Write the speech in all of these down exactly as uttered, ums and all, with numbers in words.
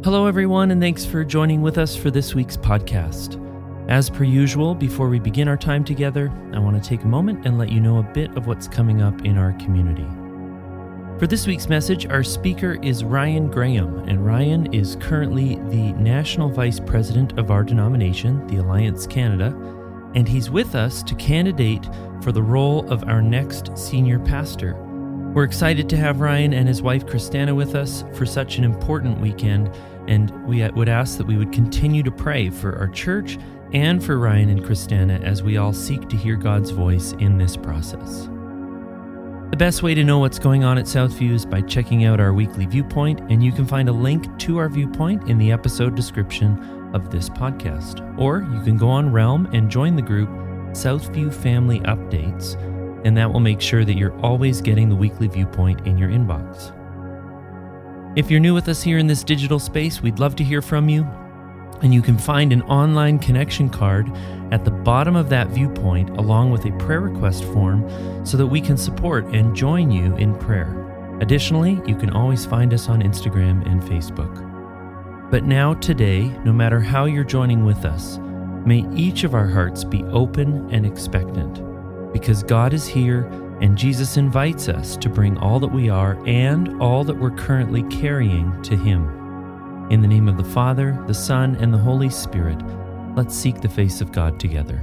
Hello, everyone, and thanks for joining with us for this week's podcast. As per usual, before we begin our time together, I want to take a moment and let you know a bit of what's coming up in our community. For this week's message, our speaker is Ryan Graham, and Ryan is currently the National Vice President of our denomination, the Alliance Canada, and he's with us to candidate for the role of our next senior pastor. We're excited to have Ryan and his wife Christina with us for such an important weekend, and we would ask that we would continue to pray for our church and for Ryan and Christina as we all seek to hear God's voice in this process. The best way to know what's going on at Southview is by checking out our weekly viewpoint, and you can find a link to our viewpoint in the episode description of this podcast. Or you can go on Realm and join the group Southview Family Updates, and that will make sure that you're always getting the weekly viewpoint in your inbox. If you're new with us here in this digital space, we'd love to hear from you, and you can find an online connection card at the bottom of that viewpoint along with a prayer request form so that we can support and join you in prayer. Additionally, you can always find us on Instagram and Facebook. But now today, no matter how you're joining with us, may each of our hearts be open and expectant, because God is here and Jesus invites us to bring all that we are and all that we're currently carrying to Him. In the name of the Father, the Son, and the Holy Spirit, let's seek the face of God together.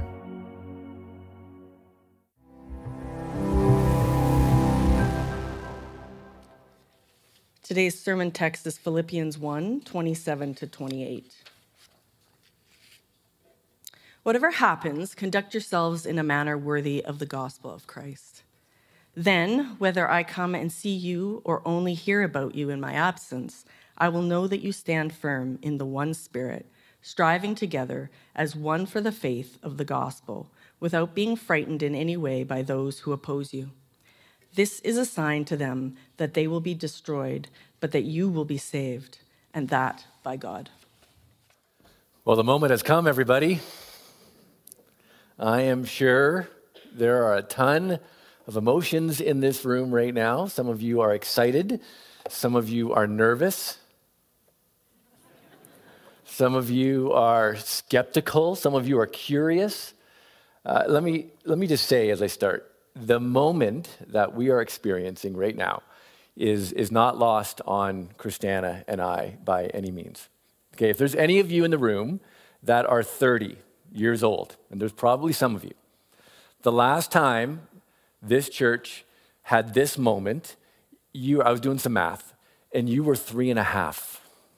Today's sermon text is Philippians one, twenty-seven to twenty-eight. Whatever happens, conduct yourselves in a manner worthy of the gospel of Christ. Then, whether I come and see you or only hear about you in my absence, I will know that you stand firm in the one Spirit, striving together as one for the faith of the gospel, without being frightened in any way by those who oppose you. This is a sign to them that they will be destroyed, but that you will be saved, and that by God. Well, the moment has come, everybody. I am sure there are a ton of emotions in this room right now. Some of you are excited. Some of you are nervous. Some of you are skeptical. Some of you are curious. Uh, let me let me just say as I start, the moment that we are experiencing right now is, is not lost on Christina and I by any means. Okay, if there's any of you in the room that are thirty years old, and there's probably some of you, the last time this church had this moment, you I was doing some math, and you were three and a half,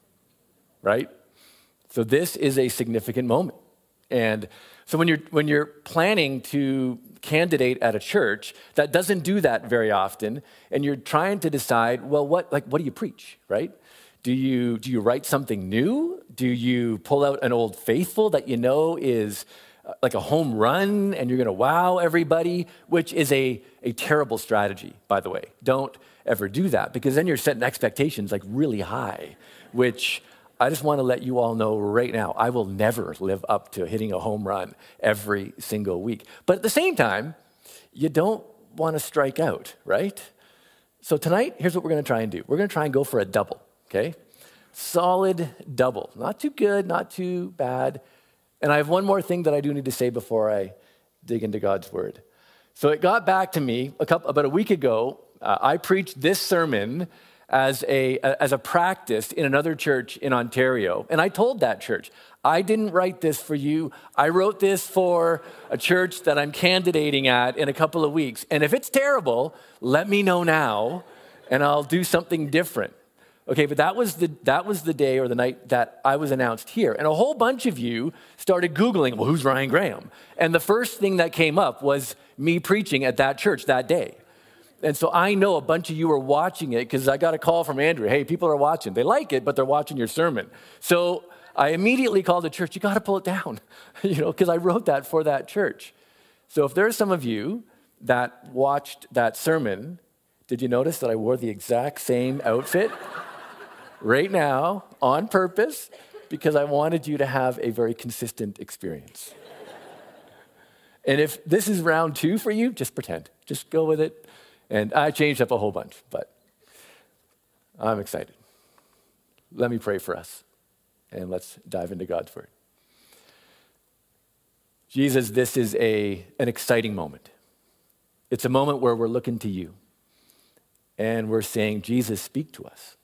right? So this is a significant moment. And so when you're when you're planning to candidate at a church that doesn't do that very often, and you're trying to decide, well, what like what do you preach, right? Do you do you write something new? Do you pull out an old faithful that you know is like a home run and you're going to wow everybody, which is a, a terrible strategy, by the way. Don't ever do that, because then you're setting expectations like really high, which I just want to let you all know right now, I will never live up to hitting a home run every single week. But at the same time, you don't want to strike out, right? So tonight, here's what we're going to try and do. We're going to try and go for a double, okay? Solid double. Not too good, not too bad. And I have one more thing that I do need to say before I dig into God's word. So it got back to me a couple, about a week ago. Uh, I preached this sermon as a, as a practice in another church in Ontario. And I told that church, I didn't write this for you. I wrote this for a church that I'm candidating at in a couple of weeks. And if it's terrible, let me know now, and I'll do something different. Okay, but that was the that was the day or the night that I was announced here. And a whole bunch of you started Googling, well, who's Ryan Graham? And the first thing that came up was me preaching at that church that day. And so I know a bunch of you are watching it because I got a call from Andrew. Hey, people are watching. They like it, but they're watching your sermon. So I immediately called the church, you got to pull it down, you know, because I wrote that for that church. So if there are some of you that watched that sermon, did you notice that I wore the exact same outfit? Right now, on purpose, because I wanted you to have a very consistent experience. And if this is round two for you, just pretend. Just go with it. And I changed up a whole bunch, but I'm excited. Let me pray for us. and let's dive into God's word. Jesus, this is a, an exciting moment. It's a moment where we're looking to you and we're saying, Jesus, speak to us.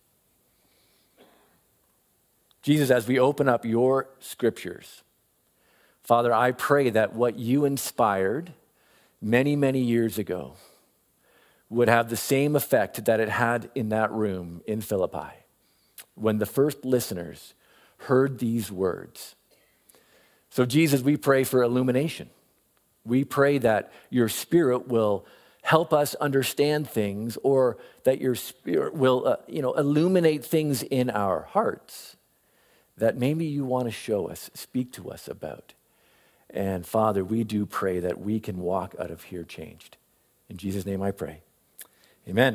Jesus, as we open up your scriptures, Father, I pray that what you inspired many, many years ago would have the same effect that it had in that room in Philippi when the first listeners heard these words. So Jesus, we pray for illumination. We pray that your Spirit will help us understand things, or that your Spirit will uh, you know, illuminate things in our hearts that maybe you want to show us, speak to us about. And Father, we do pray that we can walk out of here changed. In Jesus' name I pray. Amen.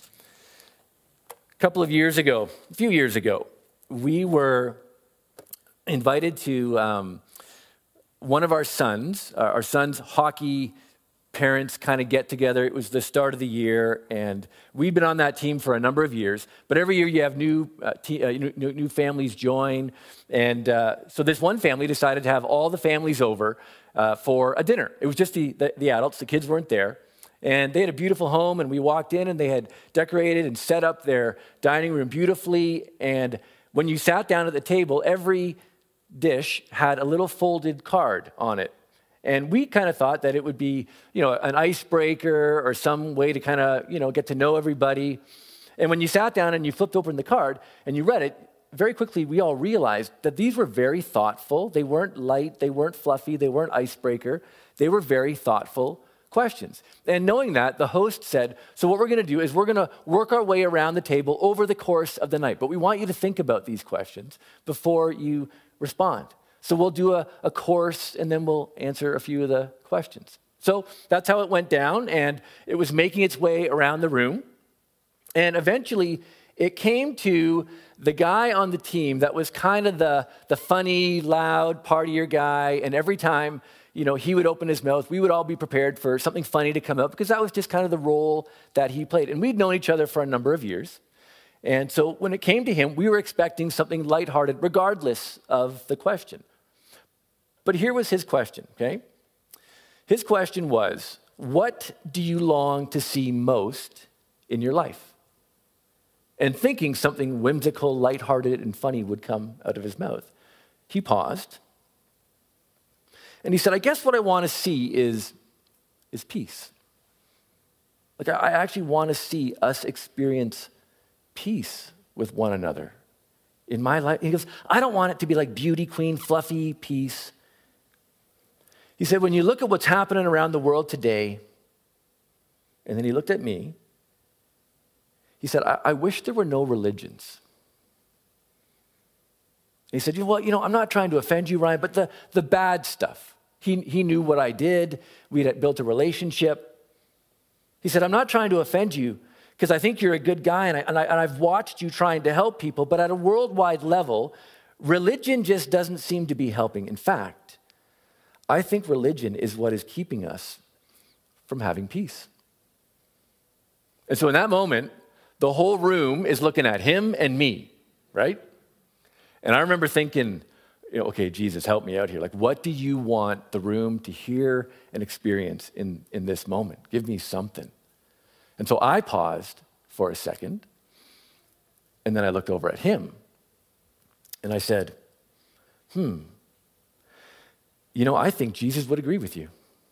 A couple of years ago, a few years ago, we were invited to um, one of our sons, uh, our son's hockey parents kind of get together. It was the start of the year, and we've been on that team for a number of years. But every year you have new uh, te- uh, new, new families join. And uh, so this one family decided to have all the families over uh, for a dinner. It was just the, the, the adults. The kids weren't there. And they had a beautiful home, and we walked in, and they had decorated and set up their dining room beautifully. And when you sat down at the table, every dish had a little folded card on it. And we kind of thought that it would be, you know, an icebreaker or some way to kind of, you know, get to know everybody. And when you sat down and you flipped open the card and you read it, very quickly we all realized that these were very thoughtful. They weren't light, they weren't fluffy, they weren't icebreaker. They were very thoughtful questions. And knowing that, the host said, so what we're going to do is we're going to work our way around the table over the course of the night. But we want you to think about these questions before you respond. So we'll do a, a course, and then we'll answer a few of the questions. So that's how it went down, and it was making its way around the room. And eventually, it came to the guy on the team that was kind of the, the funny, loud, partier guy. And every time, you know, he would open his mouth, we would all be prepared for something funny to come out, because that was just kind of the role that he played. And we'd known each other for a number of years. And so when it came to him, we were expecting something lighthearted, regardless of the question. But here was his question, okay? His question was, what do you long to see most in your life? And thinking something whimsical, lighthearted, and funny would come out of his mouth, he paused. And he said, I guess what I want to see is, is peace. Like, I actually want to see us experience peace with one another in my life. He goes, I don't want it to be like beauty queen, fluffy peace. He said, when you look at what's happening around the world today, and then he looked at me, he said, I, I wish there were no religions. He said, well, you know, I'm not trying to offend you, Ryan, but the, the bad stuff. He, he knew what I did. We had built a relationship. He said, I'm not trying to offend you because I think you're a good guy, and, I, and, I, and I've watched you trying to help people, but at a worldwide level, religion just doesn't seem to be helping. In fact, I think religion is what is keeping us from having peace. And so in that moment, the whole room is looking at him and me, right? And I remember thinking, you know, okay, Jesus, help me out here. Like, what do you want the room to hear and experience in, in this moment? Give me something. And so I paused for a second, and then I looked over at him, and I said, hmm, you know, I think Jesus would agree with you.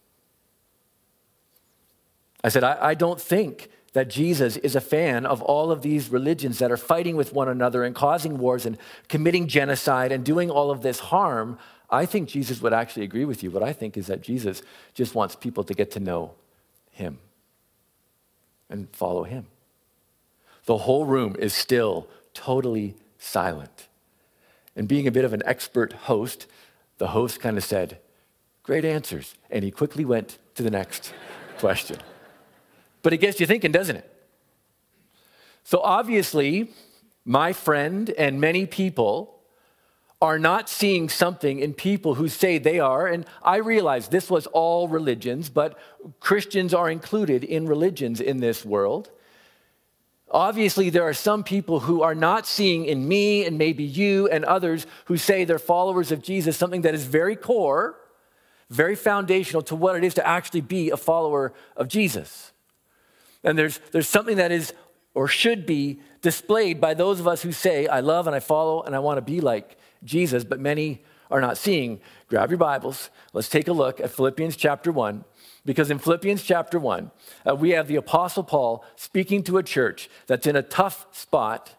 I said, I, I don't think that Jesus is a fan of all of these religions that are fighting with one another and causing wars and committing genocide and doing all of this harm. I think Jesus would actually agree with you. What I think is that Jesus just wants people to get to know him and follow him. The whole room is still totally silent. And being a bit of an expert host, the host kind of said, great answers. And he quickly went to the next question. But it gets you thinking, doesn't it? So obviously, my friend and many people are not seeing something in people who say they are, and I realize this was all religions, but Christians are included in religions in this world. Obviously, there are some people who are not seeing in me and maybe you and others who say they're followers of Jesus something that is very core, very foundational to what it is to actually be a follower of Jesus. And there's, there's something that is or should be displayed by those of us who say, I love and I follow and I want to be like Jesus, but many are not seeing. Grab your Bibles. Let's take a look at Philippians chapter one. Because in Philippians chapter one, uh, we have the Apostle Paul speaking to a church that's in a tough spot,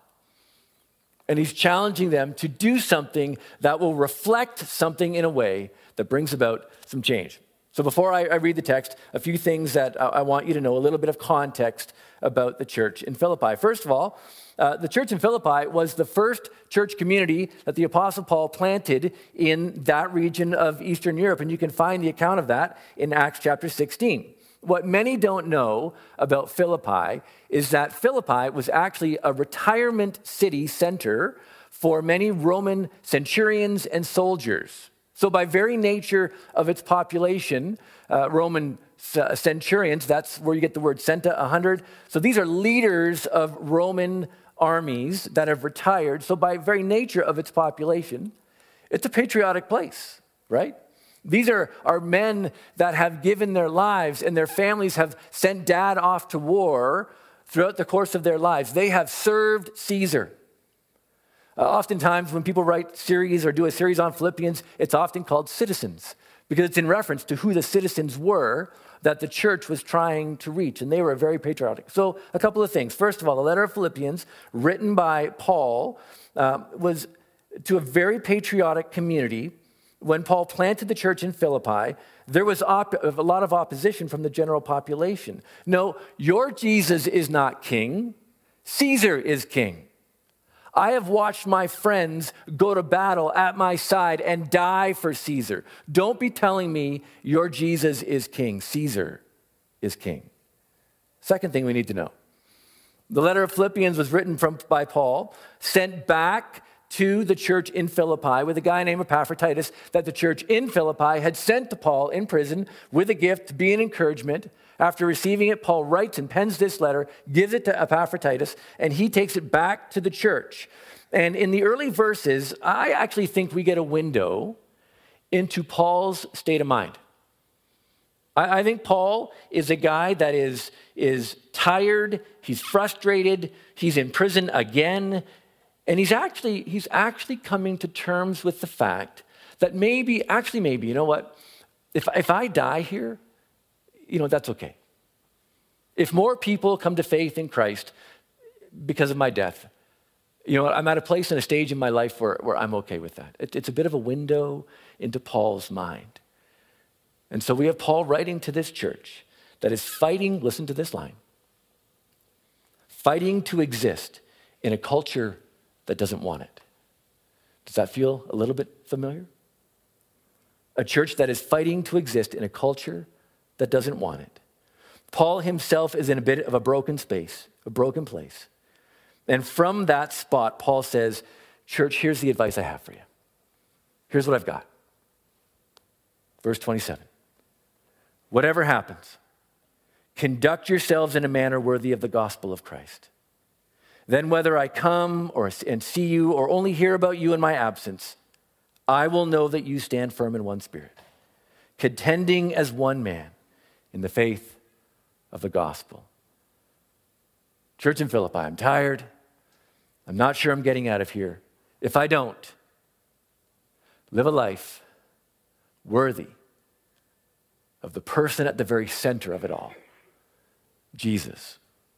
and he's challenging them to do something that will reflect something in a way that brings about some change. So before I, I read the text, a few things that I, I want you to know, a little bit of context about the church in Philippi. First of all, uh, the church in Philippi was the first church community that the Apostle Paul planted in that region of Eastern Europe, and you can find the account of that in Acts chapter sixteen. What many don't know about Philippi is that Philippi was actually a retirement city center for many Roman centurions and soldiers. So by very nature of its population, uh, Roman centurions, that's where you get the word centa, one hundred. So these are leaders of Roman armies that have retired. So by very nature of its population, it's a patriotic place, right? These are, are men that have given their lives, and their families have sent dad off to war throughout the course of their lives. They have served Caesar. Uh, oftentimes when people write series or do a series on Philippians, it's often called Citizens, because it's in reference to who the citizens were that the church was trying to reach, and they were very patriotic. So a couple of things. First of all, the letter of Philippians, written by Paul, uh, was to a very patriotic community. When Paul planted the church in Philippi, there was op- a lot of opposition from the general population. No, your Jesus is not king. Caesar is king. I have watched my friends go to battle at my side and die for Caesar. Don't be telling me your Jesus is king. Caesar is king. Second thing we need to know. The letter of Philippians was written from, by Paul, sent back to the church in Philippi with a guy named Epaphroditus that the church in Philippi had sent to Paul in prison with a gift to be an encouragement. After receiving it, Paul writes and pens this letter, gives it to Epaphroditus, and he takes it back to the church. And in the early verses, I actually think we get a window into Paul's state of mind. I, I think Paul is a guy that is, is tired, he's frustrated, he's in prison again, and he's actually, he's actually coming to terms with the fact that maybe, actually maybe, you know what, if, if I die here, you know, that's okay. If more people come to faith in Christ because of my death, you know, I'm at a place and a stage in my life where, where I'm okay with that. It, it's a bit of a window into Paul's mind. And so we have Paul writing to this church that is fighting, listen to this line, fighting to exist in a culture that doesn't want it. Does that feel a little bit familiar? A church that is fighting to exist in a culture that doesn't want it. Paul himself is in a bit of a broken space, a broken place. And from that spot, Paul says, church, here's the advice I have for you. Here's what I've got. Verse twenty-seven. Whatever happens, conduct yourselves in a manner worthy of the gospel of Christ. Then whether I come or and see you or only hear about you in my absence, I will know that you stand firm in one spirit, contending as one man in the faith of the gospel. Church in Philippi, I'm tired. I'm not sure I'm getting out of here. If I don't, live a life worthy of the person at the very center of it all, Jesus.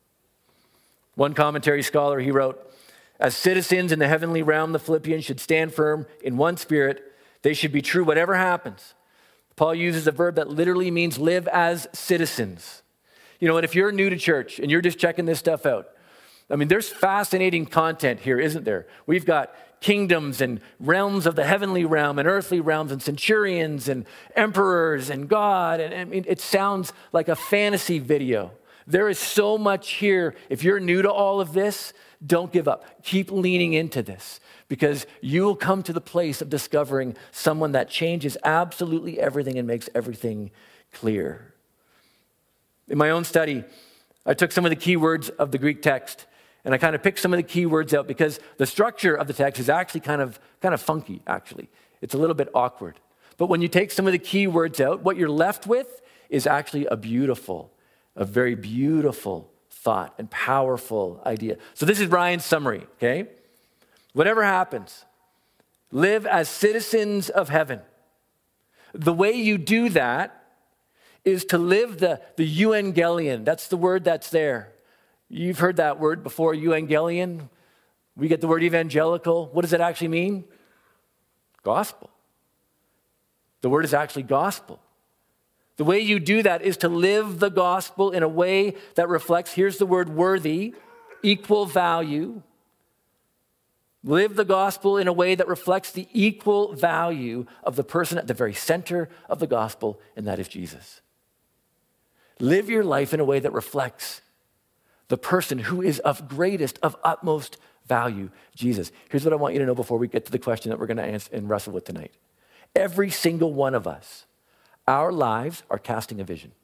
One commentary scholar, he wrote, as citizens in the heavenly realm, the Philippians should stand firm in one spirit. They should be true whatever happens. Paul uses a verb that literally means live as citizens. You know, and if you're new to church and you're just checking this stuff out, I mean, there's fascinating content here, isn't there? We've got kingdoms and realms of the heavenly realm and earthly realms and centurions and emperors and God. And I mean, it sounds like a fantasy video. There is so much here. If you're new to all of this, don't give up. Keep leaning into this because you will come to the place of discovering someone that changes absolutely everything and makes everything clear. In my own study, I took some of the key words of the Greek text And I kind of picked some of the key words out because the structure of the text is actually kind of, kind of funky, actually. It's a little bit awkward. But when you take some of the key words out, what you're left with is actually a beautiful, a very beautiful thought and powerful idea. So this is Ryan's summary, okay? Whatever happens, live as citizens of heaven. The way you do that is to live the, the euangelion. That's the word that's there. You've heard that word before, euangelion. We get the word evangelical. What does it actually mean? Gospel. The word is actually gospel. The way you do that is to live the gospel in a way that reflects, here's the word worthy, equal value. Live the gospel in a way that reflects the equal value of the person at the very center of the gospel, and that is Jesus. Live your life in a way that reflects the person who is of greatest, of utmost value, Jesus. Here's what I want you to know before we get to the question that we're going to answer and wrestle with tonight. Every single one of us, our lives are casting a vision.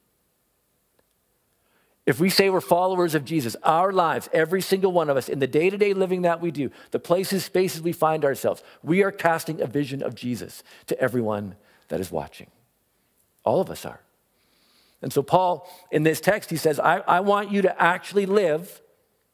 If we say we're followers of Jesus, our lives, every single one of us, in the day-to-day living that we do, the places, spaces we find ourselves, we are casting a vision of Jesus to everyone that is watching. All of us are. And so Paul, in this text, he says, I, I want you to actually live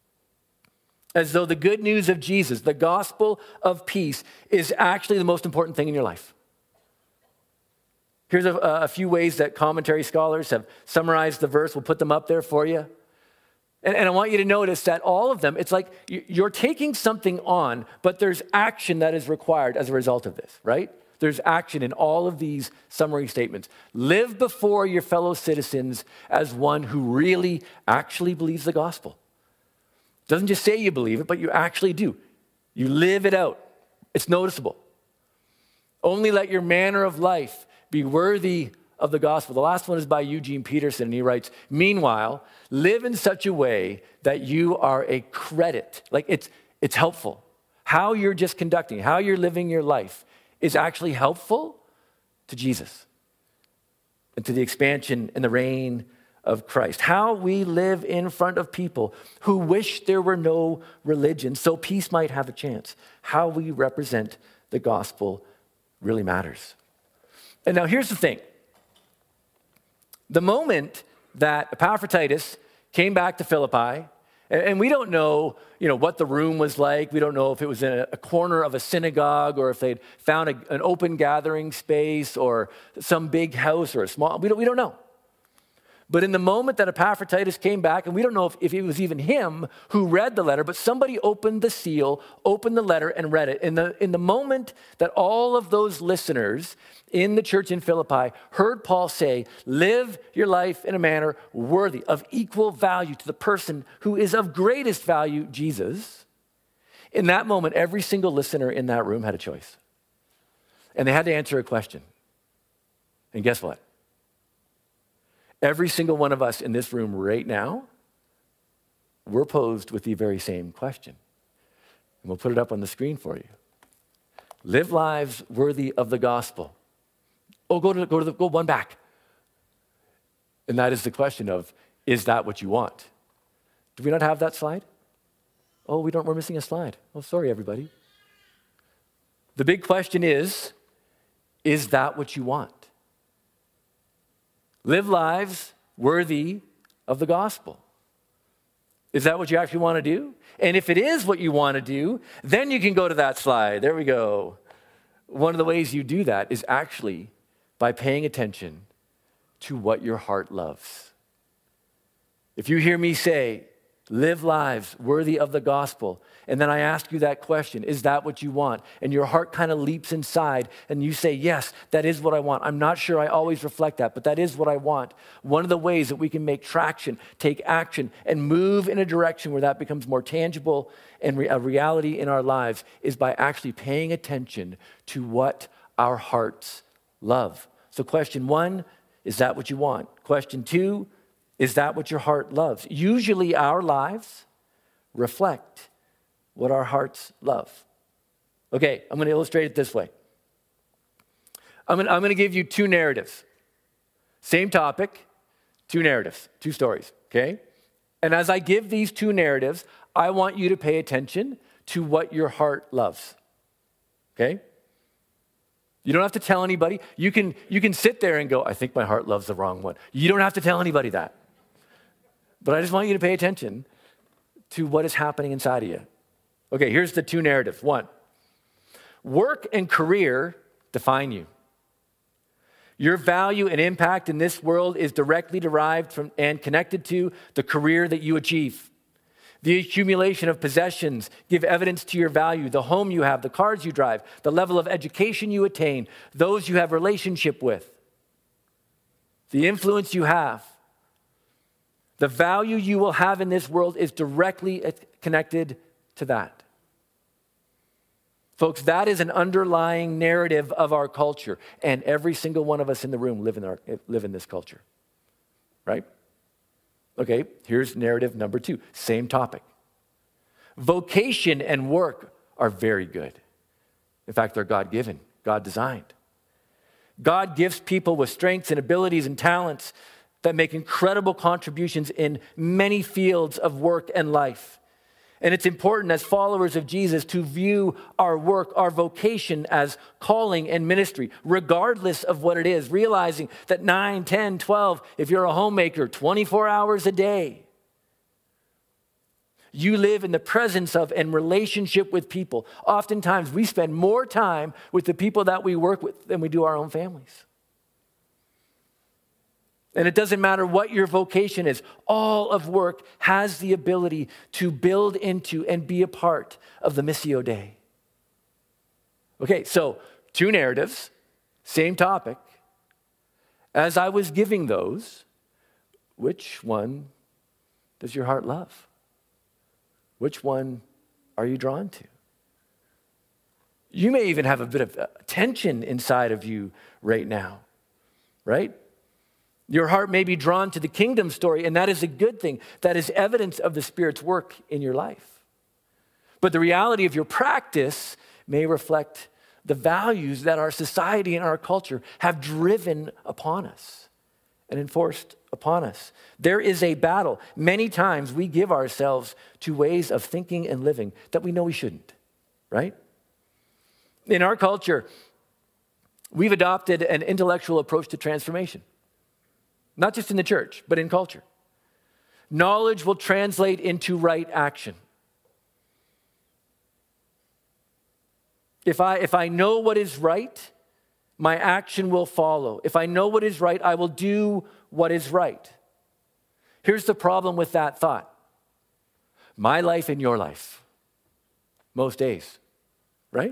as though the good news of Jesus, the gospel of peace, is actually the most important thing in your life. Here's a, a few ways that commentary scholars have summarized the verse. We'll put them up there for you. And, and I want you to notice that all of them, it's like you're taking something on, but there's action that is required as a result of this, right? There's action in all of these summary statements. Live before your fellow citizens as one who really actually believes the gospel. Doesn't just say you believe it, but you actually do. You live it out. It's noticeable. Only let your manner of life be worthy of the gospel. The last one is by Eugene Peterson, and he writes, meanwhile, live in such a way that you are a credit. Like it's, it's helpful. How you're just conducting, how you're living your life is actually helpful to Jesus and to the expansion and the reign of Christ. How we live in front of people who wish there were no religion so peace might have a chance. How we represent the gospel really matters. And now here's the thing. The moment that Epaphroditus came back to Philippi, and we don't know, you know, what the room was like. We don't know if it was in a corner of a synagogue or if they'd found a, an open gathering space or some big house or a small, we don't, we don't know. But in the moment that Epaphroditus came back, and we don't know if, if it was even him who read the letter, but somebody opened the seal, opened the letter, and read it. In the, in the moment that all of those listeners in the church in Philippi heard Paul say, live your life in a manner worthy of equal value to the person who is of greatest value, Jesus, in that moment, every single listener in that room had a choice. And they had to answer a question. And guess what? Every single one of us in this room right now, we're posed with the very same question. And we'll put it up on the screen for you. Live lives worthy of the gospel. Oh, go to, go to the, go one back. And that is the question of, is that what you want? Do we not have that slide? Oh, we don't, we're missing a slide. Oh, sorry, everybody. The big question is, is that what you want? Live lives worthy of the gospel. Is that what you actually want to do? And if it is what you want to do, then you can go to that slide. There we go. One of the ways you do that is actually by paying attention to what your heart loves. If you hear me say, live lives worthy of the gospel, and then I ask you that question, is that what you want? And your heart kind of leaps inside, and you say, yes, that is what I want. I'm not sure I always reflect that, but that is what I want. One of the ways that we can make traction, take action, and move in a direction where that becomes more tangible and a reality in our lives is by actually paying attention to what our hearts love. So question one, is that what you want? Question two, is that what your heart loves? Usually our lives reflect what our hearts love. Okay, I'm going to illustrate it this way. I'm going, to, I'm going to give you two narratives. Same topic, two narratives, two stories, okay? And as I give these two narratives, I want you to pay attention to what your heart loves, okay? You don't have to tell anybody. You can, you can sit there and go, I think my heart loves the wrong one. You don't have to tell anybody that. But I just want you to pay attention to what is happening inside of you. Okay, here's the two narratives. One, work and career define you. Your value and impact in this world is directly derived from and connected to the career that you achieve. The accumulation of possessions give evidence to your value, the home you have, the cars you drive, the level of education you attain, those you have relationship with, the influence you have. The value you will have in this world is directly connected to that. Folks, that is an underlying narrative of our culture, and every single one of us in the room live in, our, live in this culture, right? Okay, here's narrative number two, same topic. Vocation and work are very good. In fact, they're God-given, God-designed. God gives people with strengths and abilities and talents that make incredible contributions in many fields of work and life. And it's important as followers of Jesus to view our work, our vocation as calling and ministry, regardless of what it is, realizing that nine, ten, twelve, if you're a homemaker, twenty-four hours a day, you live in the presence of and relationship with people. Oftentimes, we spend more time with the people that we work with than we do our own families. And it doesn't matter what your vocation is. All of work has the ability to build into and be a part of the Missio Dei. Okay, so two narratives, same topic. As I was giving those, which one does your heart love? Which one are you drawn to? You may even have a bit of tension inside of you right now, right? Your heart may be drawn to the kingdom story, and that is a good thing. That is evidence of the Spirit's work in your life. But the reality of your practice may reflect the values that our society and our culture have driven upon us and enforced upon us. There is a battle. Many times we give ourselves to ways of thinking and living that we know we shouldn't, right? In our culture, we've adopted an intellectual approach to transformation. Not just in the church, but in culture. Knowledge will translate into right action. If I, if I know what is right, my action will follow. If I know what is right, I will do what is right. Here's the problem with that thought. My life and your life. Most days, right?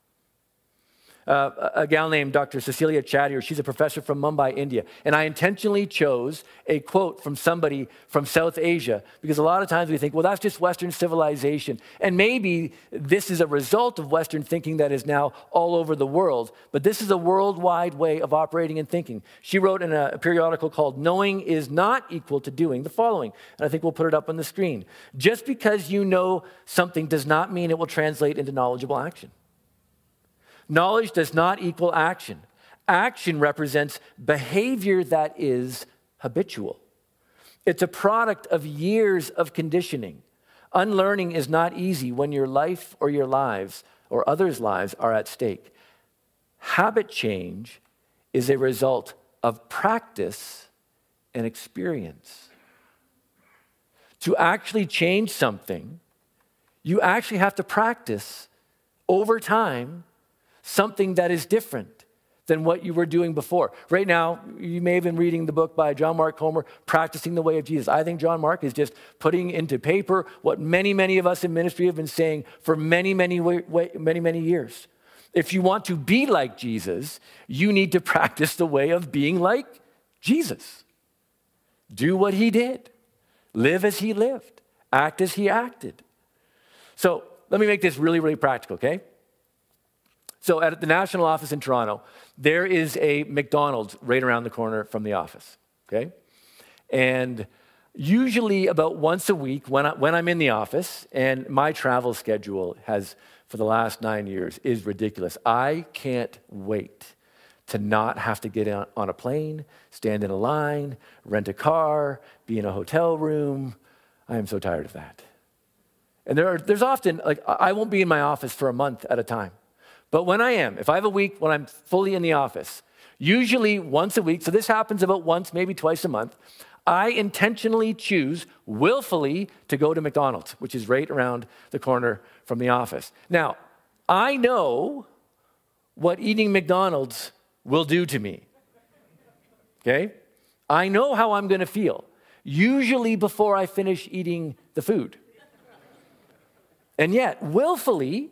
Uh, a gal named Doctor Cecilia Chadier, she's a professor from Mumbai, India. And I intentionally chose a quote from somebody from South Asia because a lot of times we think, well, that's just Western civilization. And maybe this is a result of Western thinking that is now all over the world. But this is a worldwide way of operating and thinking. She wrote in a, a periodical called Knowing is Not Equal to Doing the following. And I think we'll put it up on the screen. Just because you know something does not mean it will translate into knowledgeable action. Knowledge does not equal action. Action represents behavior that is habitual. It's a product of years of conditioning. Unlearning is not easy when your life or your lives or others' lives are at stake. Habit change is a result of practice and experience. To actually change something, you actually have to practice over time something that is different than what you were doing before. Right now, you may have been reading the book by John Mark Comer, Practicing the Way of Jesus. I think John Mark is just putting into paper what many, many of us in ministry have been saying for many, many, many, many years. If you want to be like Jesus, you need to practice the way of being like Jesus. Do what he did. Live as he lived. Act as he acted. So let me make this really, really practical, okay? So at the national office in Toronto, there is a McDonald's right around the corner from the office, okay? And usually about once a week when, I, when I'm in the office, and my travel schedule has, for the last nine years, is ridiculous. I can't wait to not have to get on a plane, stand in a line, rent a car, be in a hotel room. I am so tired of that. And there are, there's often, like, I won't be in my office for a month at a time. But when I am, if I have a week when I'm fully in the office, usually once a week, so this happens about once, maybe twice a month, I intentionally choose willfully to go to McDonald's, which is right around the corner from the office. Now, I know what eating McDonald's will do to me, okay? I know how I'm going to feel, usually before I finish eating the food. And yet, willfully,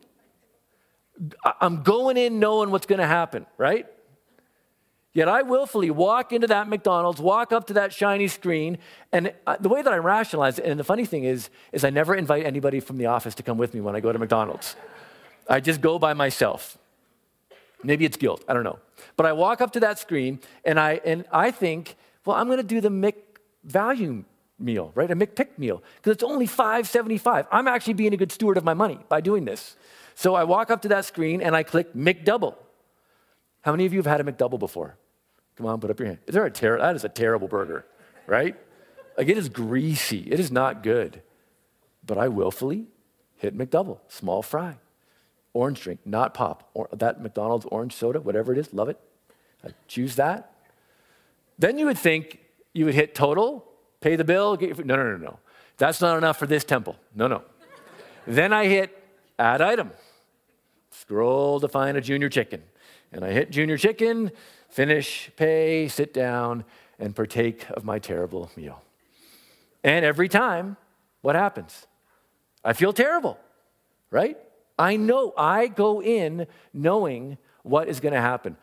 I'm going in knowing what's going to happen, right? Yet I willfully walk into that McDonald's, walk up to that shiny screen, and the way that I rationalize it, and the funny thing is, is I never invite anybody from the office to come with me when I go to McDonald's. I just go by myself. Maybe it's guilt, I don't know. But I walk up to that screen, and I and I think, well, I'm going to do the McValue meal, right? A McPick meal, because it's only five seventy-five. I'm actually being a good steward of my money by doing this. So I walk up to that screen, and I click McDouble. How many of you have had a McDouble before? Come on, put up your hand. Is there a ter- that is a terrible burger, right? Like, it is greasy. It is not good. But I willfully hit McDouble, small fry, orange drink, not pop. Or that McDonald's orange soda, whatever it is, love it. I choose that. Then you would think you would hit total, pay the bill. Get your, no, no, no, no. That's not enough for this temple. No, no. Then I hit add item. Scroll to find a junior chicken. And I hit junior chicken, finish, pay, sit down, and partake of my terrible meal. And every time, what happens? I feel terrible, right? I know, I go in knowing what is going to happen.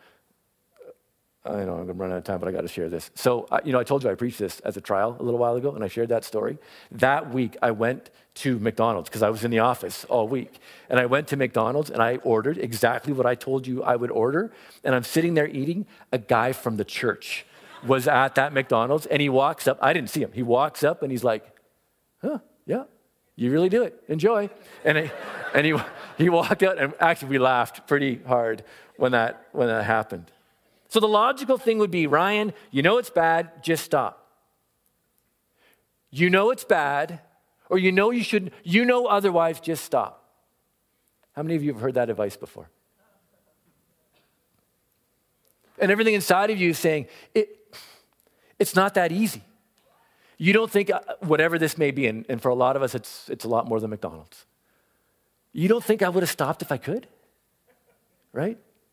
I know I'm going to run out of time, but I got to share this. So, you know, I told you I preached this as a trial a little while ago, and I shared that story. That week, I went to McDonald's because I was in the office all week. And I went to McDonald's, and I ordered exactly what I told you I would order. And I'm sitting there eating. A guy from the church was at that McDonald's, and he walks up. I didn't see him. He walks up, and he's like, huh, yeah, you really do it. Enjoy. And, I, and he, he walked out, and actually, we laughed pretty hard when that when that happened. So the logical thing would be, Ryan, you know it's bad, just stop. You know it's bad, or you know you shouldn't, you know otherwise, just stop. How many of you have heard that advice before? And everything inside of you is saying, it, it's not that easy. You don't think, whatever this may be, and, and for a lot of us, it's, it's a lot more than McDonald's. You don't think I would have stopped if I could, right?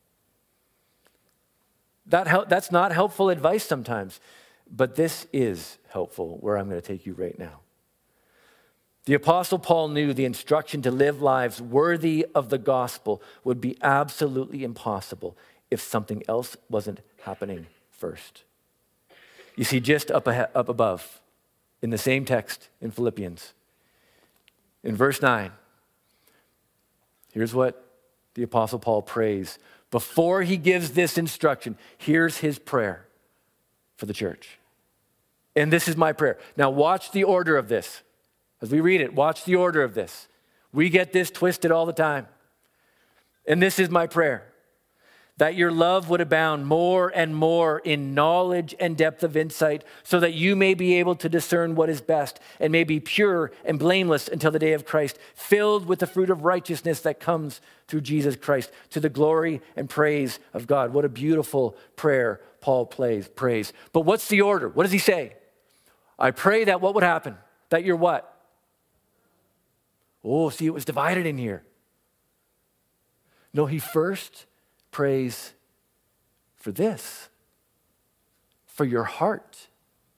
That hel- that's not helpful advice sometimes, but this is helpful, where I'm going to take you right now. The Apostle Paul knew the instruction to live lives worthy of the gospel would be absolutely impossible if something else wasn't happening first. You see, just up, ahe- up above, in the same text in Philippians, in verse nine, here's what the Apostle Paul prays. Before he gives this instruction, here's his prayer for the church. And this is my prayer. Now watch the order of this. As we read it, watch the order of this. We get this twisted all the time. And this is my prayer. That your love would abound more and more in knowledge and depth of insight, so that you may be able to discern what is best and may be pure and blameless until the day of Christ, filled with the fruit of righteousness that comes through Jesus Christ, to the glory and praise of God. What a beautiful prayer Paul plays, prays. But what's the order? What does he say? I pray that what would happen? That you're what? Oh, see, it was divided in here. No, he first prays for this, for your heart,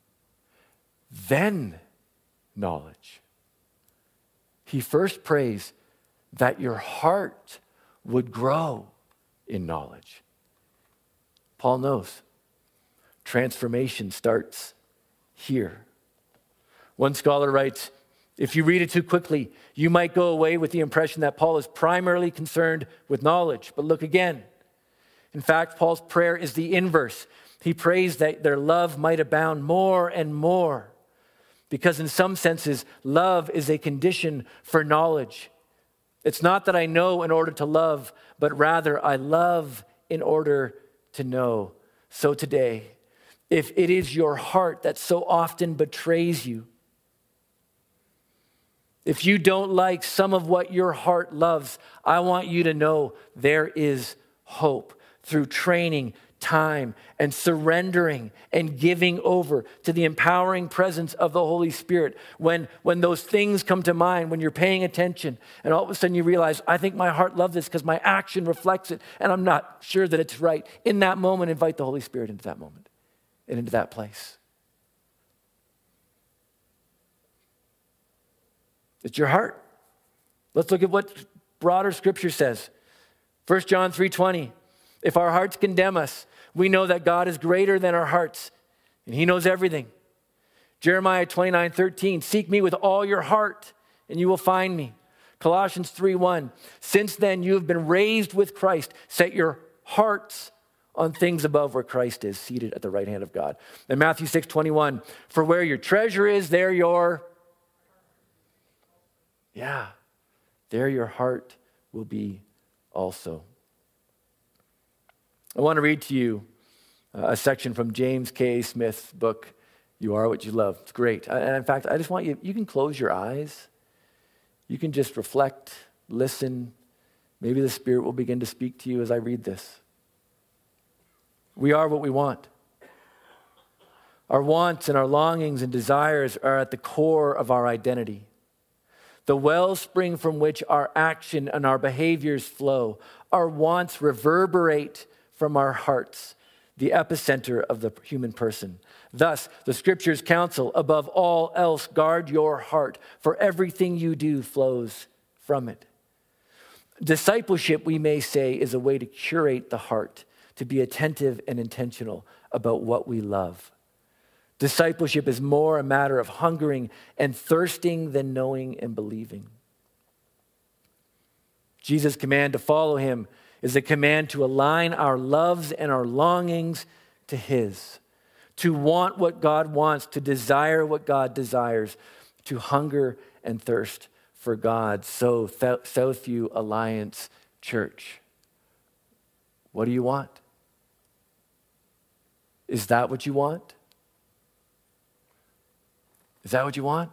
then knowledge. He first prays that your heart would grow in knowledge. Paul knows transformation starts here. One scholar writes, if you read it too quickly, you might go away with the impression that Paul is primarily concerned with knowledge. But look again. In fact, Paul's prayer is the inverse. He prays that their love might abound more and more, because in some senses, love is a condition for knowledge. It's not that I know in order to love, but rather I love in order to know. So today, if it is your heart that so often betrays you, If you don't like some of what your heart loves, I want you to know there is hope through training, time, and surrendering and giving over to the empowering presence of the Holy Spirit. When, when those things come to mind, when you're paying attention, and all of a sudden you realize, I think my heart loves this because my action reflects it, and I'm not sure that it's right. In that moment, invite the Holy Spirit into that moment and into that place. It's your heart. Let's look at what broader Scripture says. First John three twenty. If our hearts condemn us, we know that God is greater than our hearts, and he knows everything. Jeremiah twenty-nine thirteen. Seek me with all your heart, and you will find me. Colossians three one. Since then you have been raised with Christ. Set your hearts on things above where Christ is, seated at the right hand of God. And Matthew six twenty-one. For where your treasure is, there your Yeah, there your heart will be also. I want to read to you a section from James K. Smith's book, You Are What You Love. It's great. And in fact, I just want you, you can close your eyes. You can just reflect, listen. Maybe the Spirit will begin to speak to you as I read this. We are what we want. Our wants and our longings and desires are at the core of our identity. The wellspring from which our action and our behaviors flow. Our wants reverberate from our hearts, the epicenter of the human person. Thus, the Scriptures counsel, above all else, guard your heart, for everything you do flows from it. Discipleship, we may say, is a way to curate the heart, to be attentive and intentional about what we love. Discipleship is more a matter of hungering and thirsting than knowing and believing. Jesus' command to follow him is a command to align our loves and our longings to his, to want what God wants, to desire what God desires, to hunger and thirst for God. So, Southview Alliance Church, what do you want? Is that what you want? Is that what you want?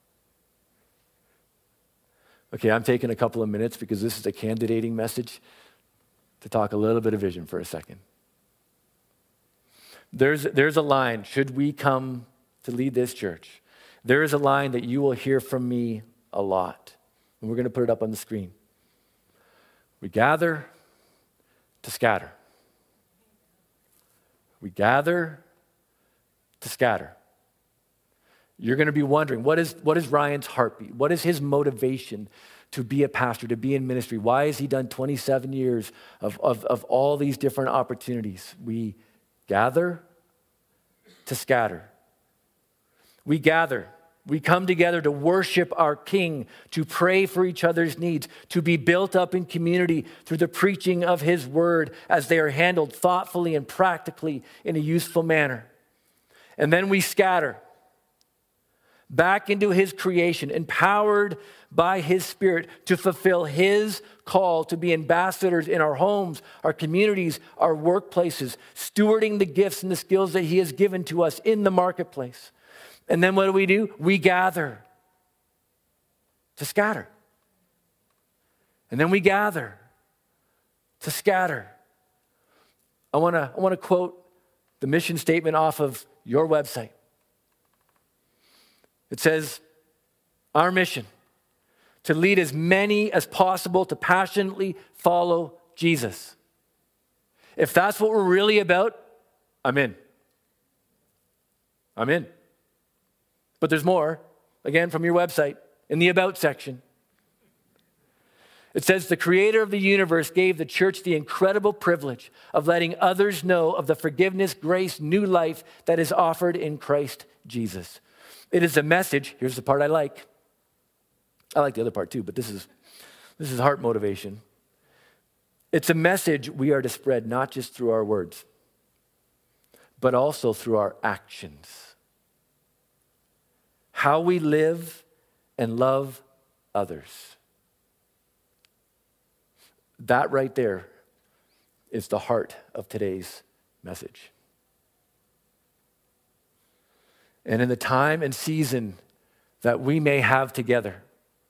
Okay, I'm taking a couple of minutes because this is a candidating message to talk a little bit of vision for a second. There's, there's a line, should we come to lead this church, there is a line that you will hear from me a lot. And we're going to put it up on the screen. We gather to scatter. We gather to scatter. You're going to be wondering, what is, what is Ryan's heartbeat? What is his motivation to be a pastor, to be in ministry? Why has he done twenty-seven years of, of, of all these different opportunities? We gather to scatter. We gather. We come together to worship our King, to pray for each other's needs, to be built up in community through the preaching of his word as they are handled thoughtfully and practically in a useful manner. And then we scatter back into his creation, empowered by his Spirit to fulfill his call to be ambassadors in our homes, our communities, our workplaces, stewarding the gifts and the skills that he has given to us in the marketplace. And then what do we do? We gather to scatter. And then we gather to scatter. I want to I want to quote the mission statement off of your website. It says, our mission, to lead as many as possible to passionately follow Jesus. If that's what we're really about, I'm in. I'm in. But there's more, again, from your website, in the About section. It says, the creator of the universe gave the church the incredible privilege of letting others know of the forgiveness, grace, new life that is offered in Christ Jesus. It is a message, here's the part I like. I like the other part too, but this is, this is heart motivation. It's a message we are to spread not just through our words, but also through our actions. How we live and love others. That right there is the heart of today's message. And in the time and season that we may have together,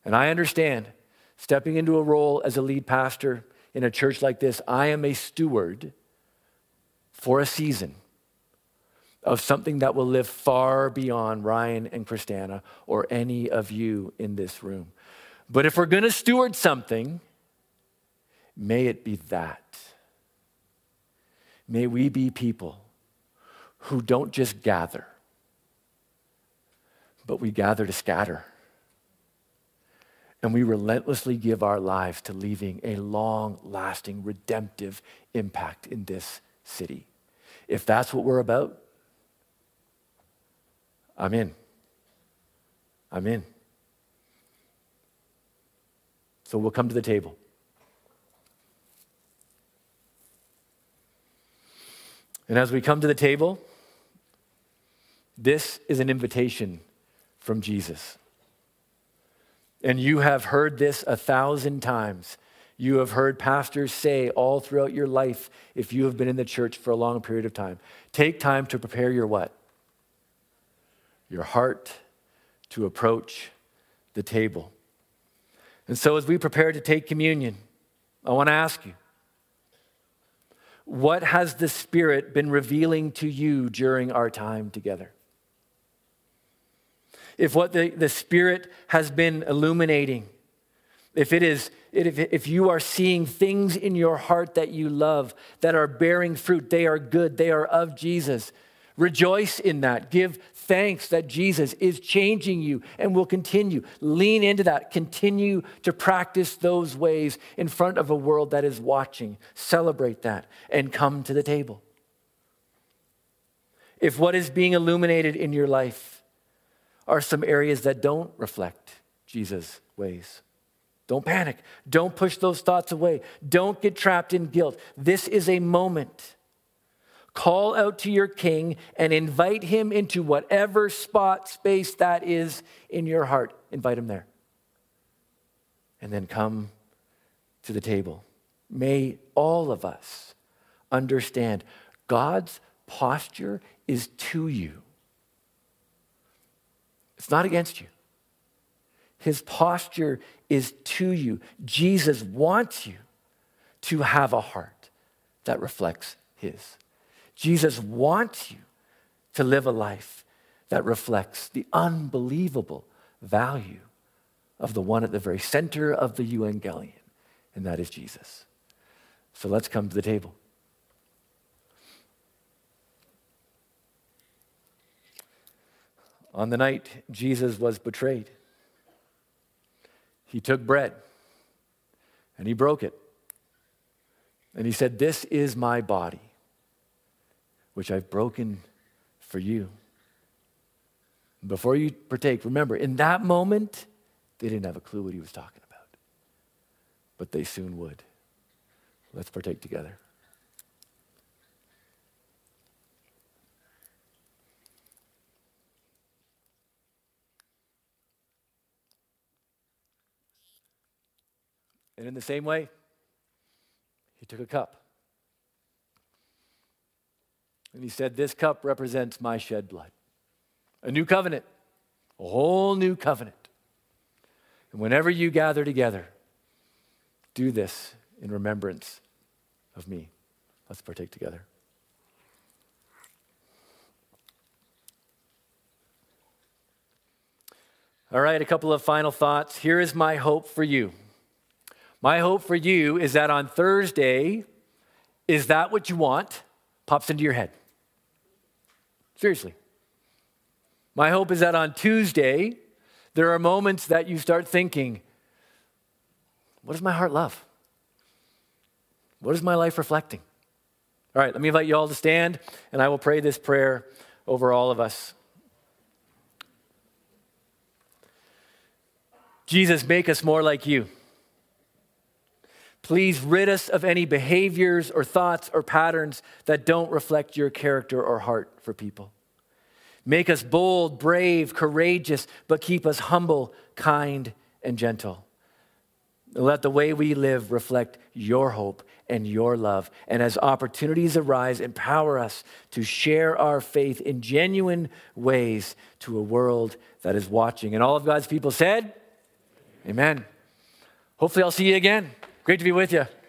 And I understand, stepping into a role as a lead pastor in a church like this, I am a steward for a season of something that will live far beyond Ryan and Christiana or any of you in this room. But if we're going to steward something, may it be that. May we be people who don't just gather, but we gather to scatter. And we relentlessly give our lives to leaving a long-lasting, redemptive impact in this city. If that's what we're about, I'm in. I'm in. So we'll come to the table. And as we come to the table, this is an invitation from Jesus. And you have heard this a thousand times. You have heard pastors say all throughout your life, if you have been in the church for a long period of time, take time to prepare your what? Your heart to approach the table. And so as we prepare to take communion, I want to ask you, what has the Spirit been revealing to you during our time together? If what the, the Spirit has been illuminating, if it is, if, if you are seeing things in your heart that you love, that are bearing fruit, they are good, they are of Jesus, rejoice in that. Give thanks that Jesus is changing you and will continue. Lean into that. Continue to practice those ways in front of a world that is watching. Celebrate that and come to the table. If what is being illuminated in your life are some areas that don't reflect Jesus' ways, don't panic. Don't push those thoughts away. Don't get trapped in guilt. This is a moment. Call out to your King and invite him into whatever spot, space that is in your heart. Invite him there. And then come to the table. May all of us understand God's posture is to you. It's not against you. His posture is to you. Jesus wants you to have a heart that reflects his. Jesus wants you to live a life that reflects the unbelievable value of the one at the very center of the Evangelion, and that is Jesus. So let's come to the table. On the night Jesus was betrayed, he took bread and he broke it. And he said, "This is my body, which I've broken for you." Before you partake, remember, in that moment, they didn't have a clue what he was talking about. But they soon would. Let's partake together. And in the same way, he took a cup. And he said, "This cup represents my shed blood." A new covenant, a whole new covenant. And whenever you gather together, do this in remembrance of me. Let's partake together. All right, a couple of final thoughts. Here is my hope for you. My hope for you is that on Thursday, is that what you want? Pops into your head. Seriously. My hope is that on Tuesday, there are moments that you start thinking, what does my heart love? What is my life reflecting? All right, let me invite you all to stand, and I will pray this prayer over all of us. Jesus, make us more like you. Please rid us of any behaviors or thoughts or patterns that don't reflect your character or heart for people. Make us bold, brave, courageous, but keep us humble, kind, and gentle. Let the way we live reflect your hope and your love. And as opportunities arise, empower us to share our faith in genuine ways to a world that is watching. And all of God's people said, Amen. Hopefully I'll see you again. Great to be with you.